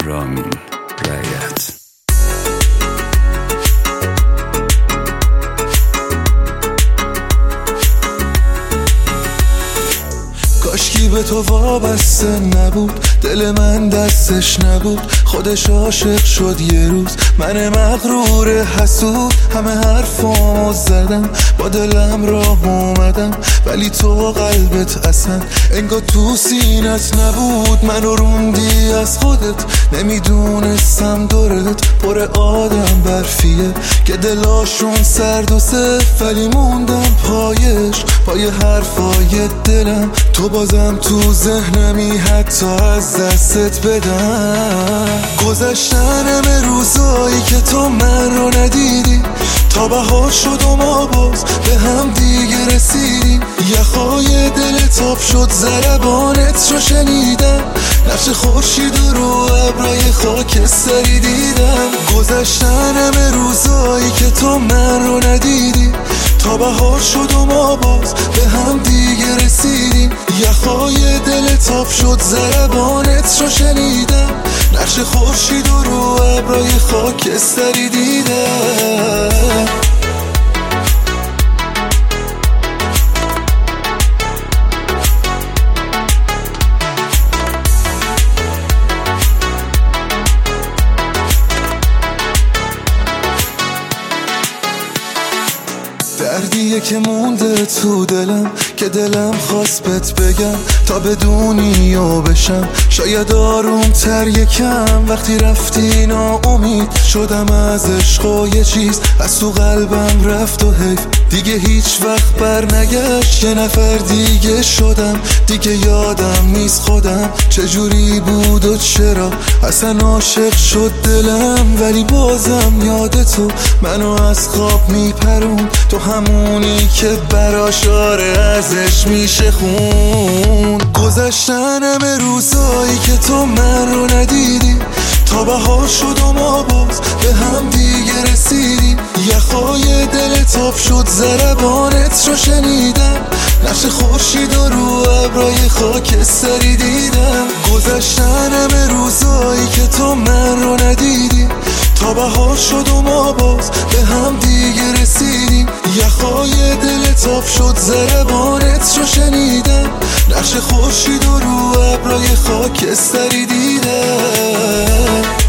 رامین رایت. کاشکی به تو وابسته نبود، دل من دستش نبود، خودش عاشق شد یه روز. من مغرور حسود همه حرفامو زدم، با دلم راه اومدم، ولی تو قلبت اصلا انگار تو سینت نبود. منو روندی از خودت، نمیدونستم دورت پر آدم برفیه که دلاشون سرد و صف، ولی موندم پای حرفای دلم. تو بازم تو ذهنمی حتی از دستت بدم. گذشتن همه روزایی که تو من رو ندیدی، تا بهار شد و ما باز به هم دیگه رسیدیم. یخای دل تاب شد ضربانت رو شنیدم، نقش خورشید رو ابرای خاکستری دیدم. گذشتن همه روزایی که تو من رو ندیدی، تا بهار شد و ما باز به هم دیگه رسیدیم. یخای دل تاب شد ضربانت رو شنیدم، نقش خورشید رو ابرای خاکستری دیدم. دردیه که مونده تو دلم، که دلم خواست بهت بگم تا بدونی و بشم. شاید آروم تر یکم وقتی رفتی ناامید شدم از عشق و یه چیز از تو قلبم رفت و حیف دیگه هیچ وقت بر نگشت. یه نفر دیگه شدم، دیگه یادم نیست خودم چجوری بود و چرا اصلا عاشق شد دلم. ولی بازم یاد تو منو از خواب میپرون، تو همونی که براش آره ازش میشه خون. گذشتن همه روزایی که تو من رو ندیدی، تا بهار شد و ما باز به هم دیگه رسیدیم. یخای دل تاب شد ضربانت رو شنیدم، نقش خورشید رو ابرای خاکستری دیدم. گذشتن همه روزایی که تو من رو ندیدی، تا بهار شد و ما باز به هم دیگه رسیدیم. یخای دل تاب شد ضربانت رو شنیدم، نقش خورشید رو ابرای خاکستری دیدم.